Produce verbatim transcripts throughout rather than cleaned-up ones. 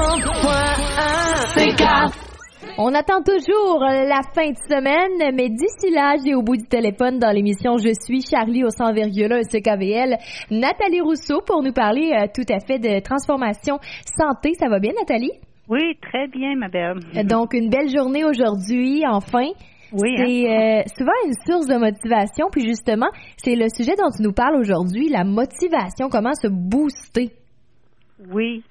cent point un C K. On attend toujours la fin de semaine, mais d'ici là, j'ai au bout du téléphone dans l'émission Je suis Charlie au cent virgule un C K V L, Nathalie Rousseau pour nous parler euh, tout à fait de transformation santé. Ça va bien, Nathalie? Oui, très bien, ma belle. Donc, une belle journée aujourd'hui, enfin. Oui, c'est hein? euh, souvent une source de motivation, puis justement, c'est le sujet dont tu nous parles aujourd'hui, la motivation, comment se booster. Oui.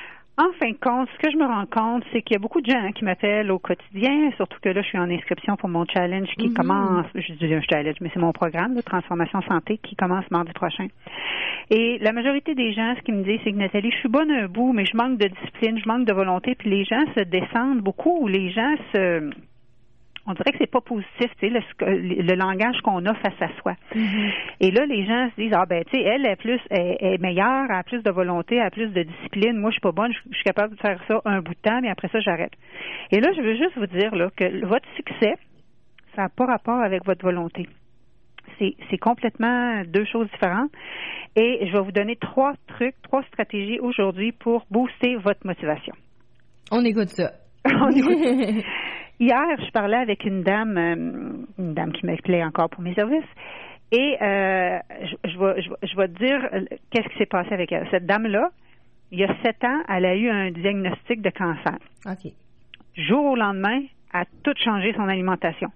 En fin de compte, ce que je me rends compte, c'est qu'il y a beaucoup de gens hein, qui m'appellent au quotidien, surtout que là, je suis en inscription pour mon challenge qui mm-hmm. commence, je dis un challenge, mais c'est mon programme de transformation santé qui commence mardi prochain. Et la majorité des gens, ce qu'ils me disent, c'est que Nathalie, je suis bonne à un bout, mais je manque de discipline, je manque de volonté, puis les gens se descendent beaucoup, ou les gens se... On dirait que c'est pas positif, tu sais, le, le langage qu'on a face à soi. Mm-hmm. Et là, les gens se disent, ah ben, tu sais, elle est plus, est, est meilleure, elle a plus de volonté, elle a plus de discipline. Moi, je suis pas bonne, je, je suis capable de faire ça un bout de temps, mais après ça, j'arrête. Et là, je veux juste vous dire là que votre succès, ça n'a pas rapport avec votre volonté. C'est, c'est complètement deux choses différentes. Et je vais vous donner trois trucs, trois stratégies aujourd'hui pour booster votre motivation. On écoute ça. On écoute ça. Hier, je parlais avec une dame, euh, une dame qui m'appelait encore pour mes services, et euh, je, je, vais, je, je vais te dire qu'est-ce qui s'est passé avec elle. Cette dame-là, il y a sept ans, elle a eu un diagnostic de cancer. OK. Jour au lendemain, elle a tout changé son alimentation.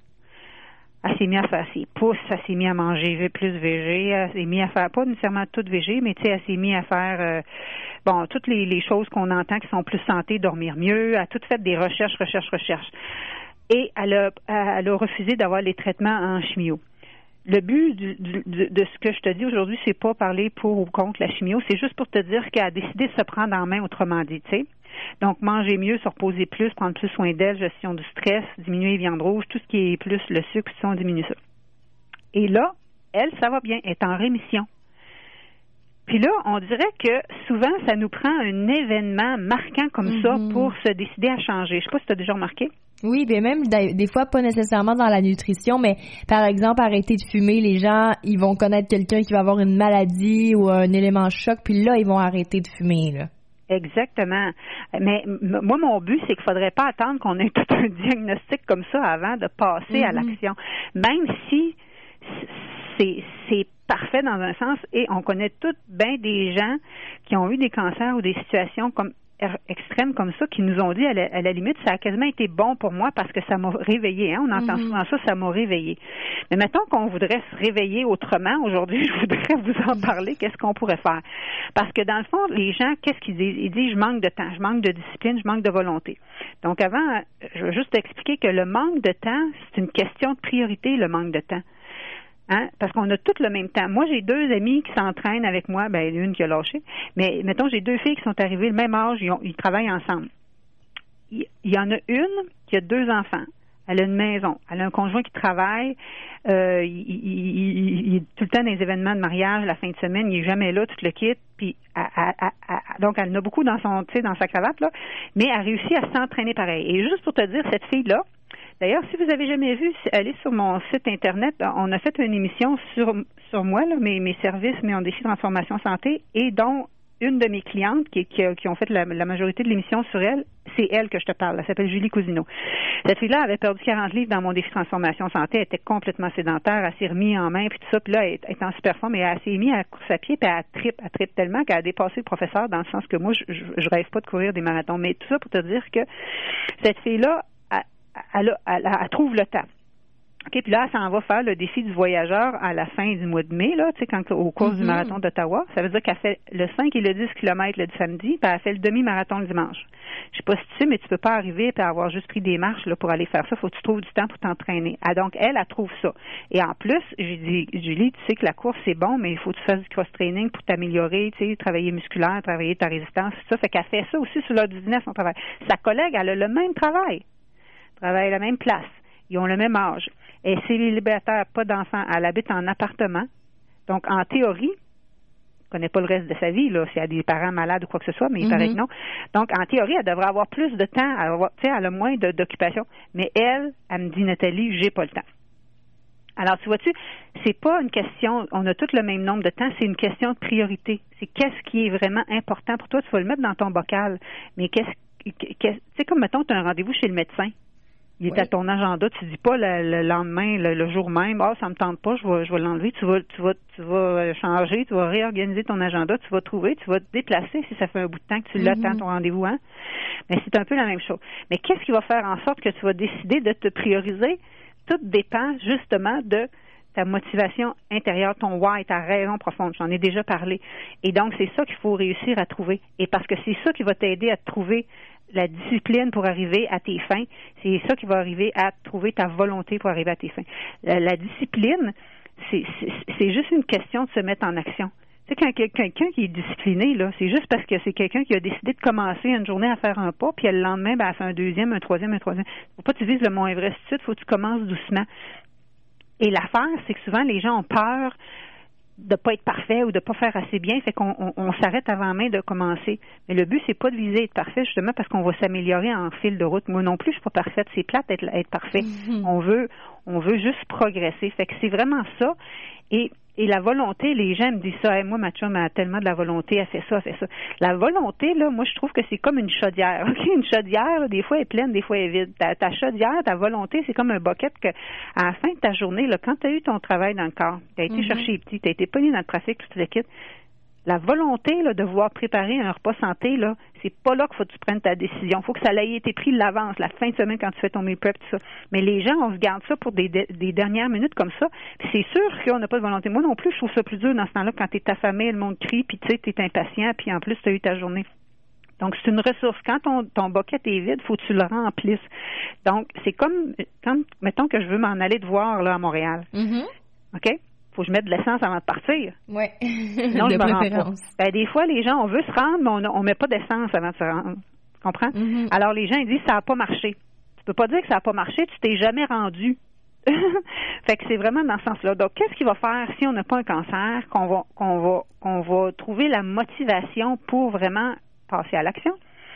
Elle s'est mise à faire ses pouces, elle s'est mise à manger plus végé, elle s'est mise à faire, pas nécessairement tout végé, mais tu sais, elle s'est mise à faire, euh, bon, toutes les, les choses qu'on entend qui sont plus santé, dormir mieux, elle a tout fait des recherches, recherches, recherches. Et elle a, elle a refusé d'avoir les traitements en chimio. Le but du, du, de ce que je te dis aujourd'hui, c'est pas parler pour ou contre la chimio, c'est juste pour te dire qu'elle a décidé de se prendre en main, autrement dit, tu sais. Donc, manger mieux, se reposer plus, prendre plus soin d'elle, gestion du stress, diminuer les viandes rouges, tout ce qui est plus le sucre, si on diminue ça. Et là, elle, ça va bien, elle est en rémission. Puis là, on dirait que souvent, ça nous prend un événement marquant comme mm-hmm. ça pour se décider à changer. Je sais pas si tu as déjà remarqué. Oui, bien même des fois pas nécessairement dans la nutrition, mais par exemple arrêter de fumer, les gens ils vont connaître quelqu'un qui va avoir une maladie ou un élément choc, puis là ils vont arrêter de fumer là. Exactement. Mais m- moi mon but c'est qu'il faudrait pas attendre qu'on ait tout un diagnostic comme ça avant de passer mm-hmm. à l'action, même si c'est c'est parfait dans un sens et on connaît toutes bien des gens qui ont eu des cancers ou des situations comme extrêmes comme ça, qui nous ont dit, à la, à la limite, ça a quasiment été bon pour moi parce que ça m'a réveillé. Hein? On entend mm-hmm. souvent ça, ça m'a réveillé. Mais mettons qu'on voudrait se réveiller autrement. Aujourd'hui, je voudrais vous en parler. Qu'est-ce qu'on pourrait faire? Parce que dans le fond, les gens, qu'est-ce qu'ils disent? Ils disent, je manque de temps, je manque de discipline, je manque de volonté. Donc avant, je veux juste expliquer que le manque de temps, c'est une question de priorité, le manque de temps. Hein? Parce qu'on a tous le même temps. Moi, j'ai deux amis qui s'entraînent avec moi, ben une qui a lâché, mais mettons, j'ai deux filles qui sont arrivées le même âge, ils, ont, ils travaillent ensemble. Il, il y en a une qui a deux enfants. Elle a une maison. Elle a un conjoint qui travaille. Euh, il, il, il, il est tout le temps dans les événements de mariage, la fin de semaine, il est jamais là, tout le kit. Puis, elle, elle, elle, elle, donc, elle en a beaucoup dans son, tu sais, dans sa cravate, là, mais elle réussit à s'entraîner pareil. Et juste pour te dire, cette fille-là, d'ailleurs, si vous avez jamais vu, allez sur mon site Internet. On a fait une émission sur sur moi, là, mes, mes services, mes défis de transformation santé, et dont une de mes clientes qui, qui, qui ont fait la, la majorité de l'émission sur elle, c'est elle que je te parle. Elle s'appelle Julie Cousineau. Cette fille-là avait perdu quarante livres dans mon défi de transformation santé. Elle était complètement sédentaire. Elle s'est remise en main, puis tout ça. Puis là, elle est en super forme. Et elle s'est mise à la course à pied, puis elle tripe. Elle tripe tellement qu'elle a dépassé le professeur, dans le sens que moi, je, je, je rêve pas de courir des marathons. Mais tout ça pour te dire que cette fille-là, Elle, a, elle, elle trouve le temps. OK, puis là, elle s'en va faire le défi du voyageur à la fin du mois de mai, là, tu sais, quand, au cours mm-hmm. du marathon d'Ottawa. Ça veut dire qu'elle fait le cinq et le dix kilomètres le samedi, puis elle fait le demi-marathon le dimanche. Je sais pas si tu sais, mais tu peux pas arriver et avoir juste pris des marches là, pour aller faire ça. Faut que tu trouves du temps pour t'entraîner. Ah, donc, elle, elle trouve ça. Et en plus, j'ai dit, Julie, tu sais que la course, c'est bon, mais il faut que tu fasses du cross-training pour t'améliorer, tu sais, travailler musculaire, travailler ta résistance, tout ça. Fait qu'elle fait ça aussi sur l'heure du dîner à son travail. Sa collègue, elle a le même travail. Travaille à la même place. Ils ont le même âge. Elle est célibataire, pas d'enfant. Elle habite en appartement. Donc, en théorie, elle ne connaît pas le reste de sa vie, là, s'il y a des parents malades ou quoi que ce soit, mais il mm-hmm. paraît que non. Donc, en théorie, elle devrait avoir plus de temps. Elle, avoir, elle a moins de, d'occupation. Mais elle, elle me dit, Nathalie, j'ai pas le temps. Alors, tu vois-tu, c'est pas une question, on a tous le même nombre de temps, c'est une question de priorité. C'est qu'est-ce qui est vraiment important pour toi, tu vas le mettre dans ton bocal, mais qu'est-ce tu sais, comme, mettons, tu as un rendez-vous chez le médecin. Il est oui. à ton agenda, tu dis pas le, le lendemain, le, le jour même, ah, ça me tente pas, je vais, je vais l'enlever. Tu vas, tu vas, tu vas changer, tu vas réorganiser ton agenda, tu vas trouver, tu vas te déplacer si ça fait un bout de temps que tu mm-hmm. l'attends ton rendez-vous, hein. Mais c'est un peu la même chose. Mais qu'est-ce qui va faire en sorte que tu vas décider de te prioriser? Tout dépend justement de ta motivation intérieure, ton why, ta raison profonde. J'en ai déjà parlé. Et donc, c'est ça qu'il faut réussir à trouver. Et parce que c'est ça qui va t'aider à trouver la discipline pour arriver à tes fins. C'est ça qui va arriver à trouver ta volonté pour arriver à tes fins. La, la discipline, c'est, c'est, c'est juste une question de se mettre en action. Tu sais, quand quelqu'un qui est discipliné, là, c'est juste parce que c'est quelqu'un qui a décidé de commencer une journée à faire un pas, puis le lendemain, ben, elle fait un deuxième, un troisième, un troisième. Faut pas que tu vises le mont Everest tout de suite, faut que tu commences doucement. Et l'affaire, c'est que souvent, les gens ont peur de pas être parfait ou de pas faire assez bien, fait qu'on on, on s'arrête avant même de commencer. Mais le but, c'est pas de viser être parfait, justement, parce qu'on va s'améliorer en fil de route. Moi non plus, je suis pas parfaite. C'est plate d'être être parfait. Mm-hmm. On veut, on veut juste progresser. Fait que c'est vraiment ça. Et Et la volonté, les gens me disent ça, hey, moi, ma chum a tellement de la volonté, elle fait ça, elle fait ça. La volonté, là, moi, je trouve que c'est comme une chaudière. OK? Une chaudière, là, des fois, elle est pleine, des fois, elle est vide. Ta, ta chaudière, ta volonté, c'est comme un bucket que, à la fin de ta journée, là, quand tu as eu ton travail dans le corps, tu as été mm-hmm. chercher les petits, tu as été pogné dans le trafic, tout le kit, la volonté là, de vouloir préparer un repas santé, là, c'est pas là qu'il faut que tu prennes ta décision. Il faut que ça ait été pris de l'avance, la fin de semaine quand tu fais ton meal prep, tout ça. Mais les gens, on se garde ça pour des, des dernières minutes comme ça. Puis c'est sûr qu'on n'a pas de volonté. Moi non plus, je trouve ça plus dur dans ce temps-là quand t'es ta famille, le monde crie, puis tu sais, t'es impatient, puis en plus, tu as eu ta journée. Donc, c'est une ressource. Quand ton, ton bucket est vide, il faut que tu le remplisses. Donc, c'est comme, quand, mettons que je veux m'en aller te voir là, à Montréal. Mm-hmm. OK? Faut que je mette de l'essence avant de partir. Oui. Sinon, je me rends pas. Ben, des fois, les gens, on veut se rendre, mais on ne met pas d'essence avant de se rendre. Tu comprends? Mm-hmm. Alors, les gens, ils disent, ça n'a pas marché. Tu peux pas dire que ça n'a pas marché, tu t'es jamais rendu. Fait que c'est vraiment dans ce sens-là. Donc, qu'est-ce qu'il va faire si on n'a pas un cancer, qu'on va, qu'on va, qu'on va trouver la motivation pour vraiment passer à l'action?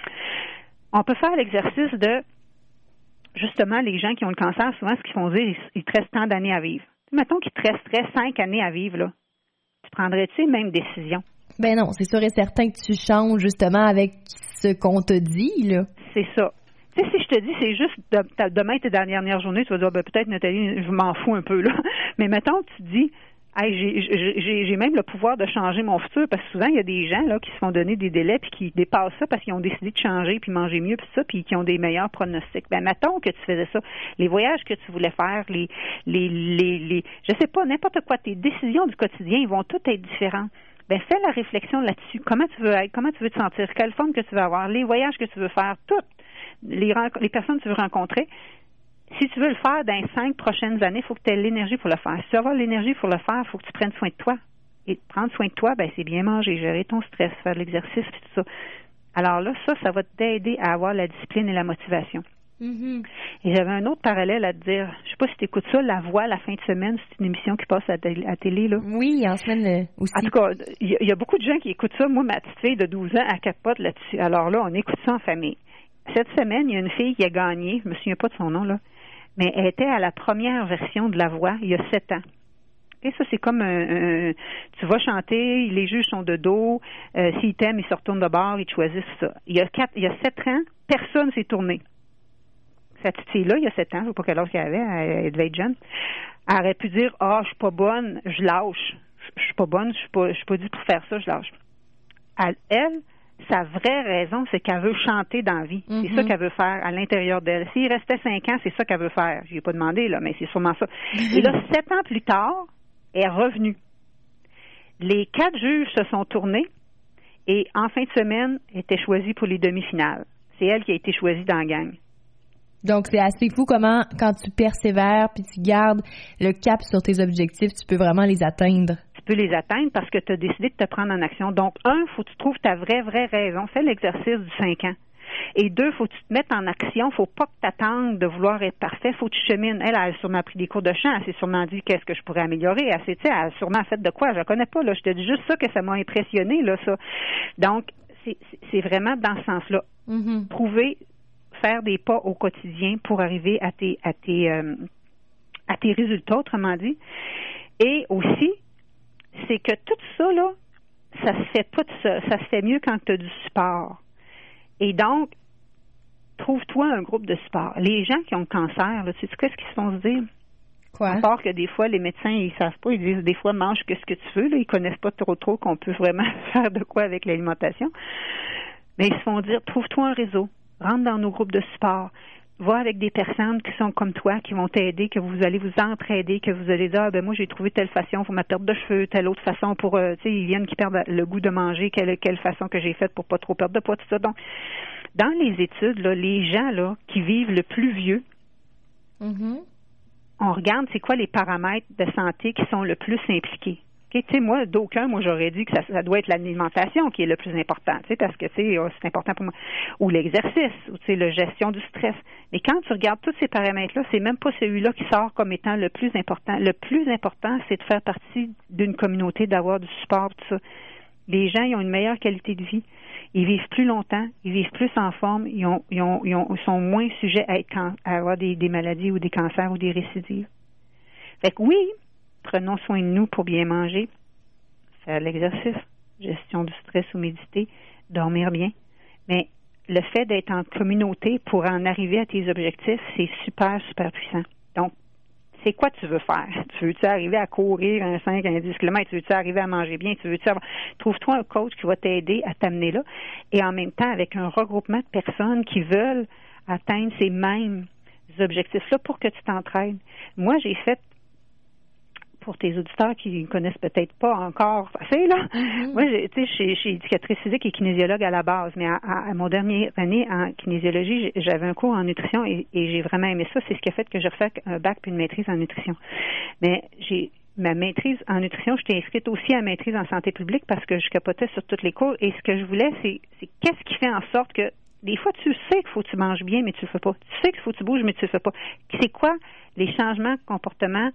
On peut faire l'exercice de, justement, les gens qui ont le cancer, souvent, ce qu'ils font dire, ils, ils te restent tant d'années à vivre. Mettons qu'il te resterait cinq années à vivre, là. Tu prendrais-tu les mêmes décisions? Ben non, c'est sûr et certain que tu changes justement avec ce qu'on te dit, là. C'est ça. Tu sais, si je te dis, c'est juste de, demain, tes dernières journées, tu vas dire, ben, peut-être, Nathalie, je m'en fous un peu, là. Mais mettons que tu dis, hey, j'ai, j'ai, j'ai même le pouvoir de changer mon futur, parce que souvent, il y a des gens là qui se font donner des délais puis qui dépassent ça parce qu'ils ont décidé de changer puis manger mieux puis ça, puis qui ont des meilleurs pronostics. Ben, mettons que tu faisais ça. Les voyages que tu voulais faire, les, les, les, les je sais pas, n'importe quoi, tes décisions du quotidien, ils vont toutes être différentes. Ben, fais la réflexion là-dessus. Comment tu veux être, comment tu veux te sentir, quelle forme que tu veux avoir, les voyages que tu veux faire, toutes les, les personnes que tu veux rencontrer. Si tu veux le faire dans les cinq prochaines années, il faut que tu aies l'énergie pour le faire. Si tu veux avoir l'énergie pour le faire, il faut que tu prennes soin de toi. Et prendre soin de toi, ben c'est bien manger, gérer ton stress, faire de l'exercice, et tout ça. Alors là, ça, ça va t'aider à avoir la discipline et la motivation. Mm-hmm. Et j'avais un autre parallèle à te dire. Je sais pas si tu écoutes ça, La Voix, la fin de semaine, c'est une émission qui passe à la télé, là. Oui, en semaine aussi. En tout cas, il y, y a beaucoup de gens qui écoutent ça. Moi, ma petite fille de douze ans, elle capote là-dessus. Alors là, on écoute ça en famille. Cette semaine, il y a une fille qui a gagné, je me souviens pas de son nom, là, mais elle était à la première version de La Voix il y a sept ans. Et ça, c'est comme un, un tu vas chanter, les juges sont de dos, euh, s'ils t'aiment, ils se retournent de bord, ils te choisissent ça. Il y a quatre, il y a sept ans, personne s'est tourné. Cette fille-là, il y a sept ans, je ne sais pas quel âge qu'elle avait, elle devait être jeune, elle aurait pu dire, ah, je suis pas bonne, je lâche. Je suis pas bonne, je suis pas, je suis pas due pour faire ça, je lâche. Elle, elle sa vraie raison, c'est qu'elle veut chanter dans la vie. Mm-hmm. C'est ça qu'elle veut faire à l'intérieur d'elle. S'il restait cinq ans, c'est ça qu'elle veut faire. Je lui ai pas demandé, là, mais c'est sûrement ça. Et là, sept ans plus tard, elle est revenue. Les quatre juges se sont tournés et en fin de semaine, elle était choisie pour les demi-finales. C'est elle qui a été choisie dans la gang. Donc, c'est assez fou comment, quand tu persévères puis tu gardes le cap sur tes objectifs, tu peux vraiment les atteindre. Tu peux les atteindre parce que tu as décidé de te prendre en action. Donc, un, il faut que tu trouves ta vraie, vraie raison. Fais l'exercice du cinq ans. Et deux, il faut que tu te mettes en action. Il ne faut pas que tu attendes de vouloir être parfait. Il faut que tu chemines. Elle, elle a sûrement pris des cours de chant. Elle s'est sûrement dit qu'est-ce que je pourrais améliorer. Elle, s'est, elle a sûrement fait de quoi. Je ne connais pas. Là. Je te dis juste ça que ça m'a impressionné, là, ça. Donc, c'est, c'est vraiment dans ce sens-là. Mm-hmm. Trouver, faire des pas au quotidien pour arriver à tes, à tes, euh, à tes résultats, autrement dit. Et aussi, c'est que tout ça, là, ça se fait pas tout ça. Ça se fait mieux quand tu as du support. Et donc, trouve-toi un groupe de support. Les gens qui ont le cancer, là, tu sais qu'est-ce qu'ils se font se dire? Quoi? À part que des fois, les médecins, ils savent pas, ils disent des fois, mange que ce que tu veux, là, ils connaissent pas trop trop qu'on peut vraiment faire de quoi avec l'alimentation. Mais ils se font dire, trouve-toi un réseau, rentre dans nos groupes de support, va avec des personnes qui sont comme toi, qui vont t'aider, que vous allez vous entraider, que vous allez dire, ah, ben moi, j'ai trouvé telle façon pour ma perte de cheveux, telle autre façon pour, euh, tu sais, ils viennent qui perdent le goût de manger, quelle, quelle façon que j'ai faite pour pas trop perdre de poids, tout ça. Donc, dans les études, là, les gens, là, qui vivent le plus vieux, mm-hmm. on regarde c'est quoi les paramètres de santé qui sont le plus impliqués. Okay? Tu sais, moi, d'aucuns, moi, j'aurais dit que ça, ça doit être l'alimentation qui est le plus important, tu sais, parce que, tu sais, c'est important pour moi. Ou l'exercice, ou, tu sais, la gestion du stress. Mais quand tu regardes tous ces paramètres-là, c'est même pas celui-là qui sort comme étant le plus important. Le plus important, c'est de faire partie d'une communauté, d'avoir du support, tout ça. Les gens, ils ont une meilleure qualité de vie. Ils vivent plus longtemps, ils vivent plus en forme, ils, ont, ils, ont, ils, ont, ils sont moins sujets à, être, à avoir des, des maladies ou des cancers ou des récidives. Fait que oui, prenons soin de nous pour bien manger, faire l'exercice, gestion du stress ou méditer, dormir bien. Mais le fait d'être en communauté pour en arriver à tes objectifs, c'est super, super puissant. Donc, c'est quoi tu veux faire? Tu veux-tu arriver à courir un cinq, un dix kilomètres? Tu veux-tu arriver à manger bien? Tu veux-tu avoir... Trouve-toi un coach qui va t'aider à t'amener là. Et en même temps, avec un regroupement de personnes qui veulent atteindre ces mêmes objectifs-là pour que tu t'entraînes. Moi, j'ai fait, pour tes auditeurs qui ne connaissent peut-être pas encore assez, là, mm-hmm. moi, j'ai, tu sais, je suis éducatrice physique et kinésiologue à la base, mais à, à, à mon dernier année en kinésiologie, j'avais un cours en nutrition et, et j'ai vraiment aimé ça. C'est ce qui a fait que j'ai refait un bac puis une maîtrise en nutrition. Mais j'ai ma maîtrise en nutrition, j'étais inscrite aussi à maîtrise en santé publique parce que je capotais sur tous les cours et ce que je voulais, c'est, c'est qu'est-ce qui fait en sorte que des fois, tu sais qu'il faut que tu manges bien, mais tu le fais pas. Tu sais qu'il faut que tu bouges, mais tu le fais pas. C'est quoi les changements de comportement?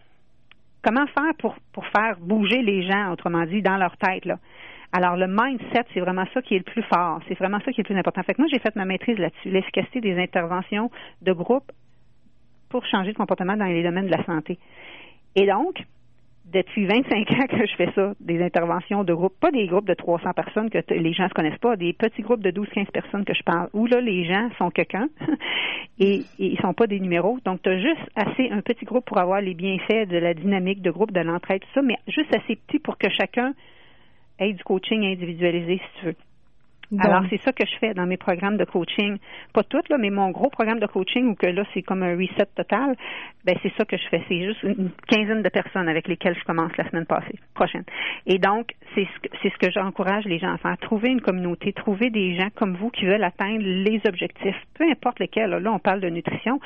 Comment faire pour, pour faire bouger les gens, autrement dit, dans leur tête, là? Alors, le mindset, c'est vraiment ça qui est le plus fort. C'est vraiment ça qui est le plus important. Fait que moi, j'ai fait ma maîtrise là-dessus, l'efficacité des interventions de groupe pour changer de comportement dans les domaines de la santé. Et donc, depuis vingt-cinq ans que je fais ça, des interventions de groupe, pas des groupes de trois cents personnes que t- les gens se connaissent pas, des petits groupes de douze quinze personnes que je parle, où là, les gens sont quelqu'un et, et ils sont pas des numéros. Donc, tu as juste assez un petit groupe pour avoir les bienfaits de la dynamique de groupe, de l'entraide, tout ça, mais juste assez petit pour que chacun ait du coaching individualisé, si tu veux. Donc. Alors, c'est ça que je fais dans mes programmes de coaching. Pas toutes, là, mais mon gros programme de coaching, où que là, c'est comme un reset total, ben c'est ça que je fais. C'est juste une quinzaine de personnes avec lesquelles je commence la semaine passée, prochaine. Et donc, c'est ce que, c'est ce que j'encourage les gens à faire. Trouver une communauté, trouver des gens comme vous qui veulent atteindre les objectifs, peu importe lesquels. Là, là on parle de nutrition,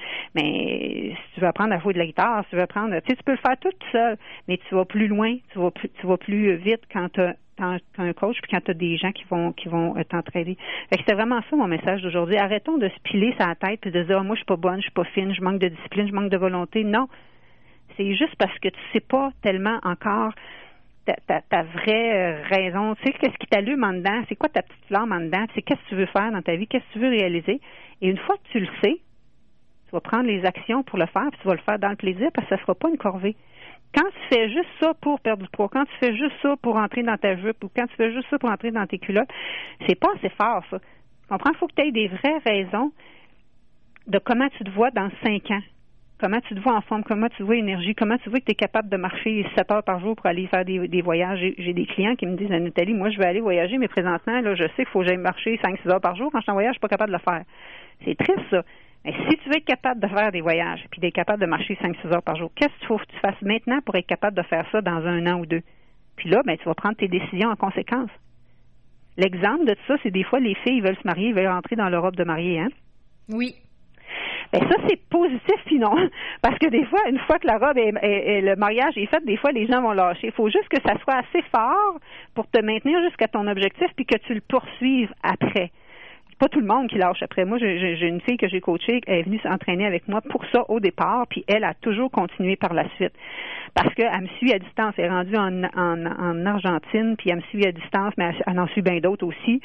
mais si tu veux apprendre à jouer de la guitare, si tu veux apprendre, tu sais, tu peux le faire tout seul, mais tu vas plus loin, tu vas plus, tu vas plus vite quand tu as un coach puis quand tu as des gens qui vont qui vont t'entraider. Fait que c'est vraiment ça mon message d'aujourd'hui. Arrêtons de se piler sa tête puis de dire oh, moi je suis pas bonne, je suis pas fine, je manque de discipline, je manque de volonté. Non. C'est juste parce que tu sais pas tellement encore ta, ta, ta vraie raison. Tu sais qu'est-ce qui t'allume en dedans, c'est quoi ta petite flamme en dedans, c'est qu'est-ce que tu veux faire dans ta vie, qu'est-ce que tu veux réaliser. Et une fois que tu le sais, tu vas prendre les actions pour le faire puis tu vas le faire dans le plaisir parce que ça sera pas une corvée. Quand tu fais juste ça pour perdre du poids, quand tu fais juste ça pour entrer dans ta jupe ou quand tu fais juste ça pour entrer dans tes culottes, c'est pas assez fort, ça. Tu comprends? Il faut que tu aies des vraies raisons de comment tu te vois dans cinq ans. Comment tu te vois en forme, comment tu te vois énergie, comment tu vois que tu es capable de marcher sept heures par jour pour aller faire des, des voyages. J'ai, j'ai des clients qui me disent, Nathalie, moi, je vais aller voyager, mais présentement, là, je sais qu'il faut que j'aille marcher cinq six heures par jour. Quand je suis en voyage, je suis pas capable de le faire. C'est triste, ça. Mais si tu veux être capable de faire des voyages puis d'être capable de marcher cinq six heures par jour, qu'est-ce qu'il faut que tu fasses maintenant pour être capable de faire ça dans un an ou deux? Puis là, ben, tu vas prendre tes décisions en conséquence. L'exemple de ça, c'est des fois, les filles veulent se marier, ils veulent rentrer dans leur robe de mariée, hein? Oui. Ben ça, c'est positif, puis non. Parce que des fois, une fois que la robe est, est, est le mariage est fait, des fois, les gens vont lâcher. Il faut juste que ça soit assez fort pour te maintenir jusqu'à ton objectif puis que tu le poursuives après. Pas tout le monde qui lâche après. Moi, j'ai, j'ai une fille que j'ai coachée, elle est venue s'entraîner avec moi pour ça au départ, puis elle a toujours continué par la suite. Parce qu'elle me suit à distance. Elle est rendue en, en, en Argentine, puis elle me suit à distance, mais elle, elle en suit bien d'autres aussi.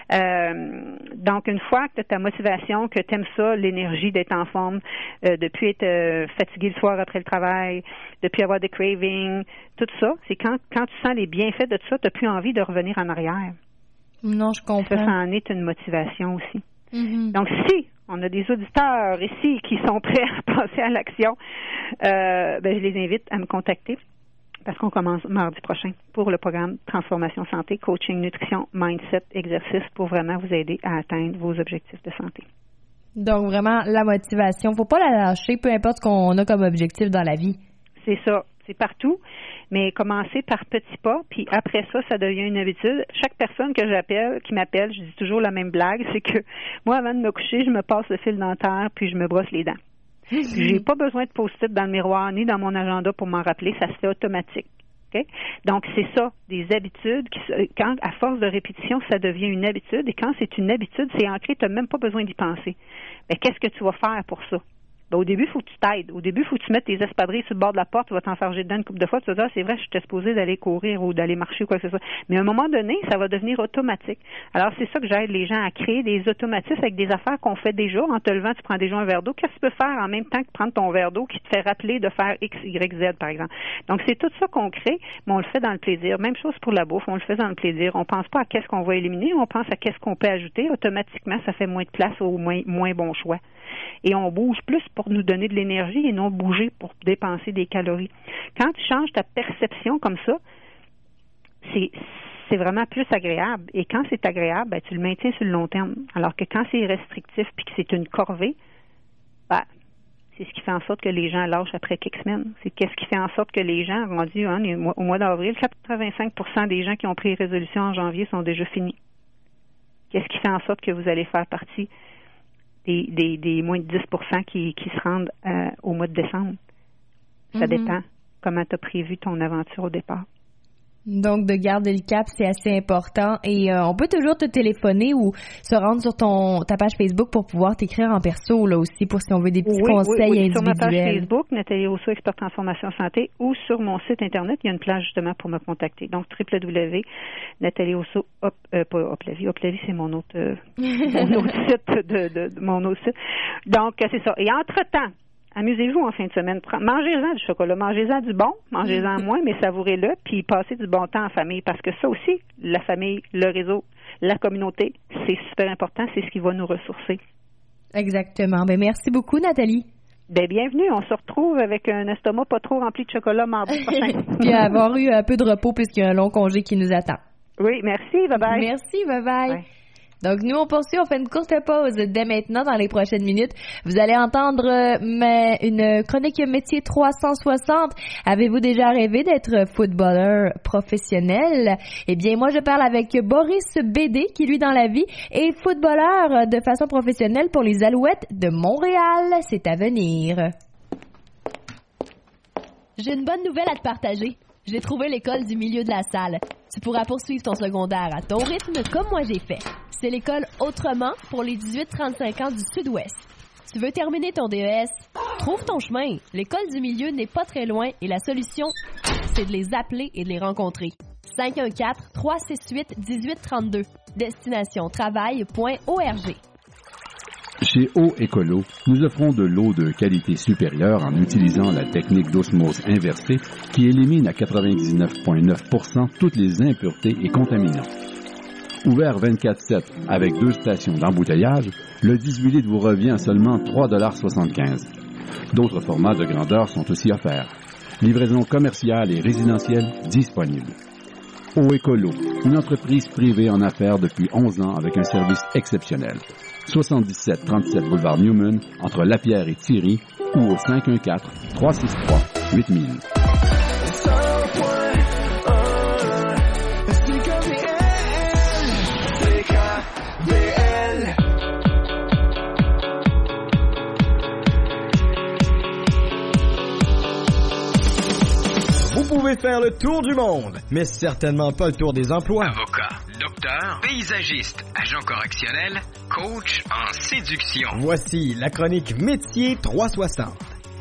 Euh, donc, une fois que tu as ta motivation, que tu aimes ça, l'énergie d'être en forme, euh, depuis être euh, fatigué le soir après le travail, depuis avoir des cravings, tout ça, c'est quand, quand tu sens les bienfaits de tout ça, tu n'as plus envie de revenir en arrière. Non, je comprends. Ça, ça en est une motivation aussi. Mm-hmm. Donc, si on on a des auditeurs ici qui sont prêts à passer à l'action, euh, ben, je les invite à me contacter parce qu'on commence mardi prochain pour le programme Transformation Santé, Coaching, Nutrition, Mindset, Exercice pour vraiment vous aider à atteindre vos objectifs de santé. Donc, vraiment, la motivation, faut pas la lâcher, peu importe ce qu'on a comme objectif dans la vie. C'est ça. C'est partout, mais commencer par petits pas, puis après ça, ça devient une habitude. Chaque personne que j'appelle, qui m'appelle, je dis toujours la même blague, c'est que moi, avant de me coucher, je me passe le fil dentaire, puis je me brosse les dents. J'ai pas besoin de post-it dans le miroir, ni dans mon agenda pour m'en rappeler, ça se fait automatique. Okay? Donc, c'est ça, des habitudes, qui, quand à force de répétition, ça devient une habitude, et quand c'est une habitude, c'est ancré, tu n'as même pas besoin d'y penser. Mais qu'est-ce que tu vas faire pour ça? Ben, au début, il faut que tu t'aides. Au début, il faut que tu mettes tes espadrilles sur le bord de la porte, tu vas t'enfarger dedans une couple de fois, tu vas dire, ah, c'est vrai, je suis supposé d'aller courir ou d'aller marcher ou quoi que ce soit. Mais à un moment donné, ça va devenir automatique. Alors, c'est ça que j'aide les gens à créer des automatismes avec des affaires qu'on fait déjà. En te levant, tu prends déjà un verre d'eau. Qu'est-ce que tu peux faire en même temps que prendre ton verre d'eau qui te fait rappeler de faire X, Y, Z, par exemple? Donc, c'est tout ça qu'on crée, mais on le fait dans le plaisir. Même chose pour la bouffe, on le fait dans le plaisir. On pense pas à qu'est-ce qu'on va éliminer, on pense à qu'est-ce qu'on peut ajouter. Automatiquement, ça fait moins de place au moins, moins bon choix. Et on bouge plus pour nous donner de l'énergie et non bouger pour dépenser des calories. Quand tu changes ta perception comme ça, c'est, c'est vraiment plus agréable. Et quand c'est agréable, ben, tu le maintiens sur le long terme. Alors que quand c'est restrictif puis que c'est une corvée, ben, c'est ce qui fait en sorte que les gens lâchent après quelques semaines. C'est qu'est-ce qui fait en sorte que les gens, rendus hein, au mois d'avril, quatre-vingt-cinq pour cent des gens qui ont pris résolution en janvier sont déjà finis. Qu'est-ce qui fait en sorte que vous allez faire partie Des, des, des moins de dix pour cent qui, qui se rendent euh, au mois de décembre. Ça mm-hmm. dépend comment tu as prévu ton aventure au départ. Donc, de garder le cap, c'est assez important. Et euh, on peut toujours te téléphoner ou se rendre sur ton ta page Facebook pour pouvoir t'écrire en perso là aussi, pour si on veut des petits oui, conseils oui, oui. individuels. Sur ma page Facebook, Nathalie Rousseau, expert transformation santé, ou sur mon site Internet, il y a une plage justement pour me contacter. Donc, w w w point nathalie rousseau, hop, euh, pas hop la vie, hop la vie, c'est mon autre, euh, mon autre site de, de, de mon autre site. Donc, c'est ça. Et entre-temps, amusez-vous en fin de semaine. Mangez-en du chocolat, mangez-en du bon, mangez-en moins, mais savourez-le, puis passez du bon temps en famille, parce que ça aussi, la famille, le réseau, la communauté, c'est super important, c'est ce qui va nous ressourcer. Exactement. Ben merci beaucoup, Nathalie. Ben bienvenue, on se retrouve avec un estomac pas trop rempli de chocolat mardi prochain. Puis avoir eu un peu de repos puisqu'il y a un long congé qui nous attend. Oui, merci, bye-bye. Merci, bye-bye. Ouais. Donc, nous, on poursuit, on fait une courte pause dès maintenant dans les prochaines minutes. Vous allez entendre euh, une chronique métier trois cent soixante. Avez-vous déjà rêvé d'être footballeur professionnel? Eh bien, moi, je parle avec Boris Bédé, qui, lui, dans la vie, est footballeur de façon professionnelle pour les Alouettes de Montréal. C'est à venir. J'ai une bonne nouvelle à te partager. J'ai trouvé l'école du milieu de la salle. Tu pourras poursuivre ton secondaire à ton rythme comme moi j'ai fait. C'est l'école Autrement pour les dix-huit trente-cinq ans du Sud-Ouest. Tu veux terminer ton D E S? Trouve ton chemin. L'école du milieu n'est pas très loin et la solution, c'est de les appeler et de les rencontrer. cinq un quatre, trois six huit, un huit trois deux. Destination travail point org. Chez Eau Écolo, nous offrons de l'eau de qualité supérieure en utilisant la technique d'osmose inversée qui élimine à quatre-vingt-dix-neuf virgule neuf pour cent toutes les impuretés et contaminants. Ouvert vingt-quatre sept avec deux stations d'embouteillage, le dix-huit litres vous revient à seulement trois dollars soixante-quinze. D'autres formats de grandeur sont aussi offerts. Livraison commerciale et résidentielle disponible. Eau Écolo, une entreprise privée en affaires depuis onze ans avec un service exceptionnel. soixante-dix-sept trente-sept boulevard Newman, entre Lapierre et Thierry, ou au cinq un quatre, trois six trois, huit mille. Vous pouvez faire le tour du monde, mais certainement pas le tour des emplois. Avocat, docteur, paysagiste, agent correctionnel, coach en séduction. Voici la chronique Métier trois cent soixante.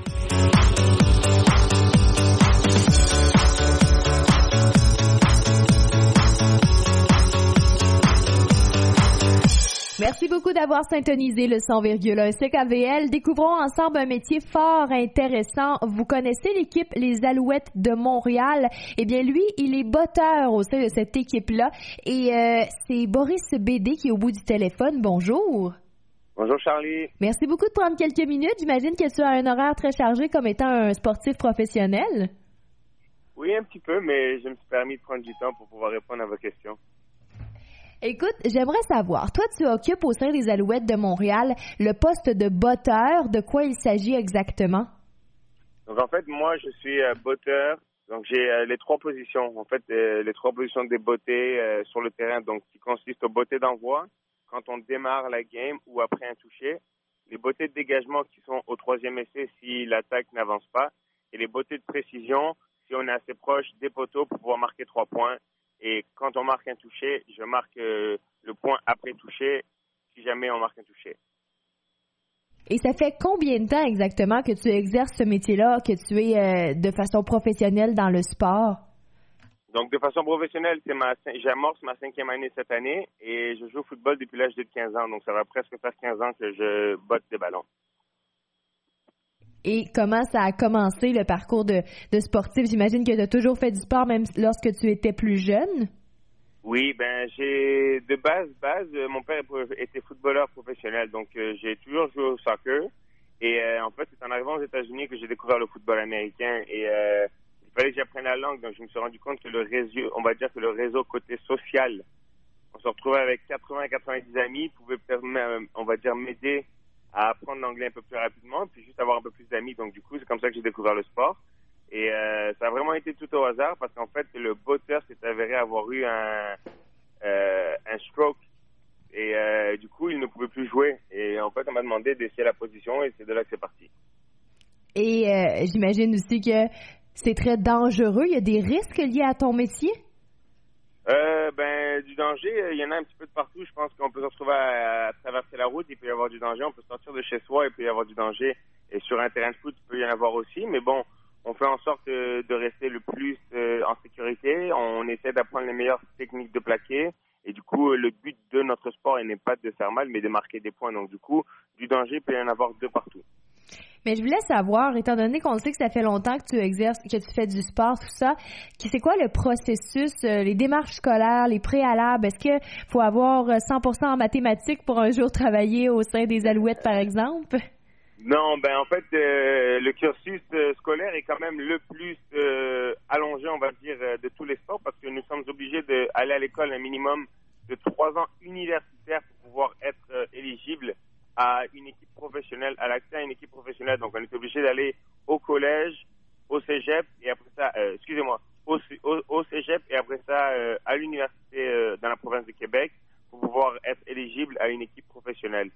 Merci beaucoup d'avoir syntonisé le cent virgule un C K V L. Découvrons ensemble un métier fort intéressant. Vous connaissez l'équipe Les Alouettes de Montréal? Eh bien, lui, il est botteur au sein de cette équipe-là. Et euh, c'est Boris Bédé qui est au bout du téléphone. Bonjour. Bonjour Charlie. Merci beaucoup de prendre quelques minutes. J'imagine que tu as un horaire très chargé comme étant un sportif professionnel. Oui, un petit peu, mais je me suis permis de prendre du temps pour pouvoir répondre à vos questions. Écoute, j'aimerais savoir, toi tu occupes au sein des Alouettes de Montréal le poste de botteur. De quoi il s'agit exactement? Donc en fait, moi je suis euh, botteur. Donc j'ai euh, les trois positions. En fait, euh, les trois positions des bottées euh, sur le terrain, donc qui consistent au botté d'envoi quand on démarre la game ou après un toucher, les bottées de dégagement qui sont au troisième essai si l'attaque n'avance pas, et les bottées de précision si on est assez proche des poteaux pour pouvoir marquer trois points. Et quand on marque un toucher, je marque euh, le point après toucher si jamais on marque un toucher. Et ça fait combien de temps exactement que tu exerces ce métier-là, que tu es euh, de façon professionnelle dans le sport? Donc, de façon professionnelle, c'est ma, j'amorce ma cinquième année cette année et je joue au football depuis l'âge de quinze ans. Donc, ça va presque faire quinze ans que je botte des ballons. Et comment ça a commencé le parcours de, de sportif? J'imagine que tu as toujours fait du sport même lorsque tu étais plus jeune. Oui, ben j'ai de base, base, mon père était footballeur professionnel, donc euh, j'ai toujours joué au soccer. Et euh, en fait, c'est en arrivant aux États-Unis que j'ai découvert le football américain et euh, il fallait que j'apprenne la langue. Donc je me suis rendu compte que le réseau, on va dire que le réseau côté social, on se retrouvait avec quatre-vingts à quatre-vingt-dix amis, pouvait on va dire m'aider à apprendre l'anglais un peu plus rapidement, puis juste avoir un peu plus d'amis. Donc du coup, c'est comme ça que j'ai découvert le sport. Et euh, ça a vraiment été tout au hasard parce qu'en fait, le botteur s'est avéré avoir eu un, euh, un stroke. Et euh, du coup, il ne pouvait plus jouer. Et en fait, on m'a demandé d'essayer la position et c'est de là que c'est parti. Et euh, j'imagine aussi que c'est très dangereux. Il y a des risques liés à ton métier? Euh, ben, du danger, il y en a un petit peu de partout. Je pense qu'on peut se retrouver à, à traverser la route, il peut y avoir du danger. On peut sortir de chez soi, il peut y avoir du danger. Et sur un terrain de foot, il peut y en avoir aussi. Mais bon, on fait en sorte de, de rester le plus euh, en sécurité. On essaie d'apprendre les meilleures techniques de plaquer. Et du coup, le but de notre sport n'est pas de faire mal, mais de marquer des points. Donc du coup, du danger, il peut y en avoir de partout. Mais je voulais savoir, étant donné qu'on sait que ça fait longtemps que tu exerces, que tu fais du sport, tout ça, c'est quoi le processus, les démarches scolaires, les préalables? Est-ce qu'il faut avoir cent pour cent en mathématiques pour un jour travailler au sein des Alouettes, par exemple? Non, ben en fait, euh, le cursus euh, scolaire est quand même le plus euh, allongé, on va dire, euh, de tous les sports, parce que nous sommes obligés d'aller à l'école un minimum de trois ans universitaires pour pouvoir être euh, éligible à une équipe professionnelle, à l'accès à une équipe professionnelle. Donc, on est obligé d'aller au collège, au cégep, et après ça, euh, excusez-moi, au, au, au cégep, et après ça, euh, à l'université euh, dans la province de Québec, pour pouvoir être éligible à une équipe professionnelle.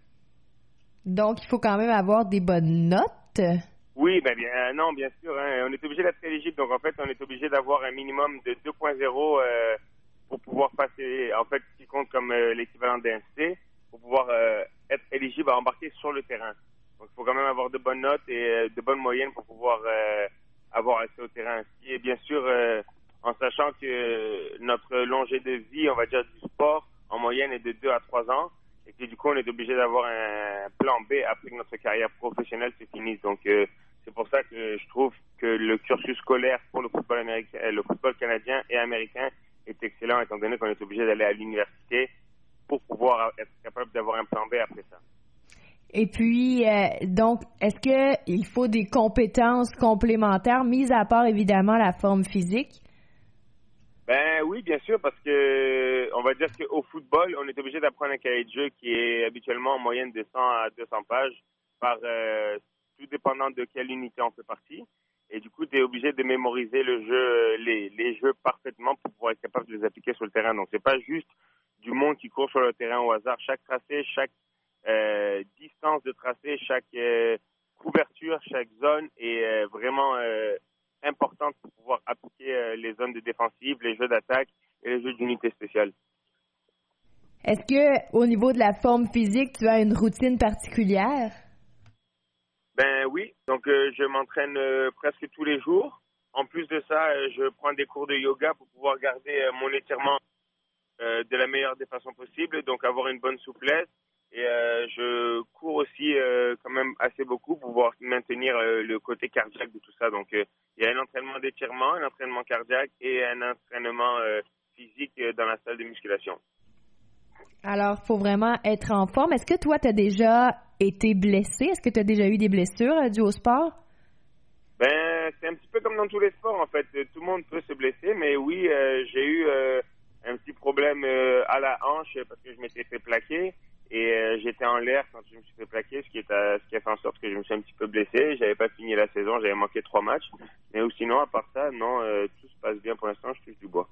Donc, il faut quand même avoir des bonnes notes? Oui, ben bien, euh, non, bien sûr. Hein, on est obligé d'être éligible. Donc, en fait, on est obligé d'avoir un minimum de deux point zéro euh, pour pouvoir passer, en fait, ce qui compte comme euh, l'équivalent d'un C, pour pouvoir euh, être éligible à embarquer sur le terrain. Donc, il faut quand même avoir de bonnes notes et euh, de bonnes moyennes pour pouvoir euh, avoir accès au terrain. Et bien sûr, euh, en sachant que notre longée de vie, on va dire, du sport, en moyenne, est de deux à trois ans. Et que du coup, on est obligé d'avoir un plan B après que notre carrière professionnelle se finisse. Donc, euh, c'est pour ça que je trouve que le cursus scolaire pour le football américain, le football canadien et américain est excellent, étant donné qu'on est obligé d'aller à l'université pour pouvoir être capable d'avoir un plan B après ça. Et puis, euh, donc, est-ce qu'il faut des compétences complémentaires, mis à part évidemment la forme physique? Ben oui, bien sûr, parce que on va dire qu'au football, on est obligé d'apprendre un cahier de jeu qui est habituellement en moyenne de cent à deux cents pages, par euh, tout dépendant de quelle unité on fait partie. Et du coup, tu es obligé de mémoriser le jeu, les, les jeux parfaitement pour pouvoir être capable de les appliquer sur le terrain. Donc, c'est pas juste du monde qui court sur le terrain au hasard. Chaque tracé, chaque euh, distance de tracé, chaque euh, couverture, chaque zone est euh, vraiment euh, importante pour pouvoir appliquer euh, les zones de défensive, les jeux d'attaque et les jeux d'unité spéciale. Est-ce que, au niveau de la forme physique, tu as une routine particulière? Ben oui, donc euh, je m'entraîne euh, presque tous les jours. En plus de ça, euh, je prends des cours de yoga pour pouvoir garder euh, mon étirement euh, de la meilleure des façons possibles, donc avoir une bonne souplesse. Et euh, je cours aussi euh, quand même assez beaucoup pour pouvoir maintenir euh, le côté cardiaque de tout ça. Donc euh, il y a un entraînement d'étirement, un entraînement cardiaque et un entraînement euh, physique euh, dans la salle de musculation. Alors, il faut vraiment être en forme. Est-ce que toi, tu as déjà été blessé? Est-ce que tu as déjà eu des blessures euh, dues au sport? Ben, c'est un petit peu comme dans tous les sports, en fait. Tout le monde peut se blesser, mais oui, euh, j'ai eu euh, un petit problème euh, à la hanche parce que je m'étais fait plaquer et euh, j'étais en l'air quand je me suis fait plaquer, ce qui, est à, ce qui a fait en sorte que je me suis un petit peu blessé. J'avais pas fini la saison, j'avais manqué trois matchs. Mais ou sinon, à part ça, non, euh, tout se passe bien pour l'instant, je touche du bois.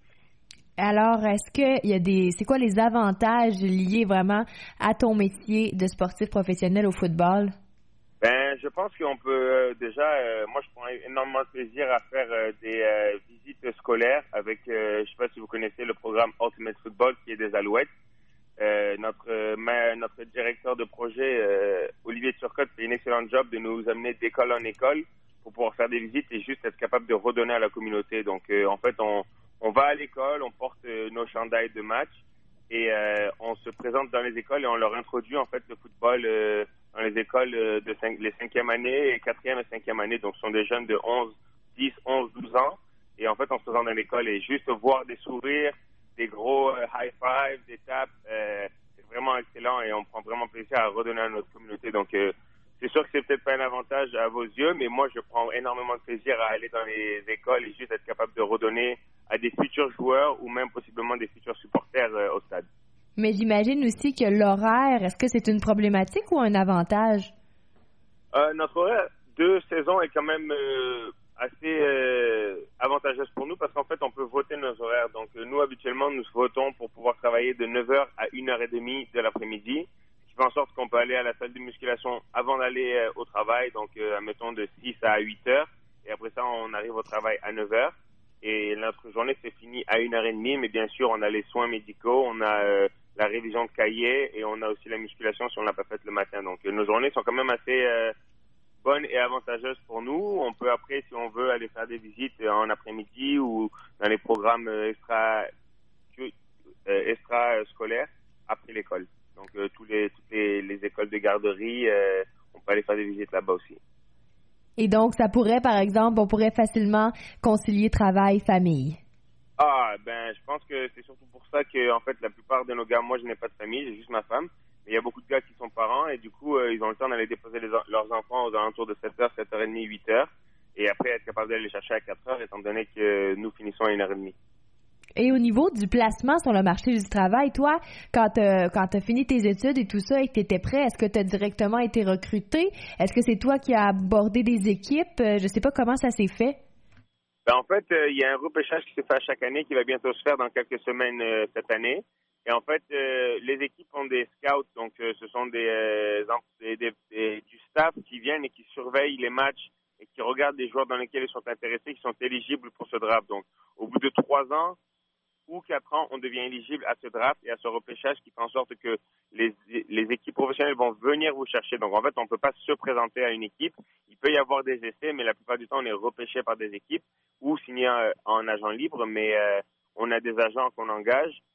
Alors, est-ce que il y a des, c'est quoi les avantages liés vraiment à ton métier de sportif professionnel au football? Ben, je pense qu'on peut euh, déjà, euh, moi je prends énormément de plaisir à faire euh, des euh, visites scolaires avec, euh, je sais pas si vous connaissez le programme Ultimate Football qui est des Alouettes. Euh, notre euh, ma, notre directeur de projet, euh, Olivier Turcotte, fait un excellent job de nous amener d'école en école pour pouvoir faire des visites et juste être capable de redonner à la communauté. Donc, euh, en fait, on, on va à l'école, on porte euh, nos chandails de match et euh, on se présente dans les écoles et on leur introduit en fait le football euh, dans les écoles euh, de cinq, les cinquième année et quatrième et cinquième année. Donc, ce sont des jeunes de onze, dix, onze, douze ans. Et en fait, on se présente dans l'école et juste voir des sourires, des gros euh, high five, des tapes, euh, c'est vraiment excellent et on prend vraiment plaisir à redonner à notre communauté. Donc, euh, c'est sûr que c'est peut-être pas un avantage à vos yeux, mais moi, je prends énormément de plaisir à aller dans les écoles et juste être capable de redonner à des futurs joueurs ou même possiblement des futurs supporters euh, au stade. Mais j'imagine aussi que l'horaire, est-ce que c'est une problématique ou un avantage? Euh, notre horaire de saison est quand même euh, assez euh, avantageuse pour nous parce qu'en fait, on peut voter nos horaires. Donc, euh, nous, habituellement, nous votons pour pouvoir travailler de neuf heures à une heure trente de l'après-midi, ce qui fait en sorte qu'on peut aller à la salle de musculation avant d'aller euh, au travail, donc, euh, admettons, de six à huit heures. Et après ça, on arrive au travail à neuf heures. Et notre journée, c'est fini à une heure trente, mais bien sûr, on a les soins médicaux, on a euh, la révision de cahier et on a aussi la musculation si on l'a pas faite le matin. Donc, euh, nos journées sont quand même assez euh, bonnes et avantageuses pour nous. On peut après, si on veut, aller faire des visites en après-midi ou dans les programmes extra, euh, extra scolaires après l'école. Donc, euh, tous les, toutes les, les écoles de garderie, euh, on peut aller faire des visites là-bas aussi. Et donc, ça pourrait, par exemple, on pourrait facilement concilier travail-famille. Ah, ben, je pense que c'est surtout pour ça que, en fait, la plupart de nos gars, moi, je n'ai pas de famille, j'ai juste ma femme. Mais il y a beaucoup de gars qui sont parents et du coup, euh, ils ont le temps d'aller déposer les, leurs enfants aux alentours de sept heures, sept heures trente, huit heures. Et après, être capable d'aller les chercher à quatre heures, étant donné que nous finissons à une heure trente. Et au niveau du placement sur le marché du travail, toi, quand tu as fini tes études et tout ça et que tu étais prêt, est-ce que tu as directement été recruté? Est-ce que c'est toi qui as abordé des équipes? Je sais pas comment ça s'est fait. Ben, en fait, euh, il y a un repêchage qui se fait à chaque année qui va bientôt se faire dans quelques semaines euh, cette année. Et en fait, euh, les équipes ont des scouts, donc euh, ce sont des, euh, des, des, des du staff qui viennent et qui surveillent les matchs et qui regardent les joueurs dans lesquels ils sont intéressés, qui sont éligibles pour ce draft. Donc, au bout de trois ans ou quatre ans, on devient éligible à ce draft et à ce repêchage qui fait en sorte que les, les équipes professionnelles vont venir vous chercher. Donc, en fait, on ne peut pas se présenter à une équipe. Il peut y avoir des essais, mais la plupart du temps, on est repêché par des équipes ou signé en agent libre, mais euh, on a des agents qu'on engage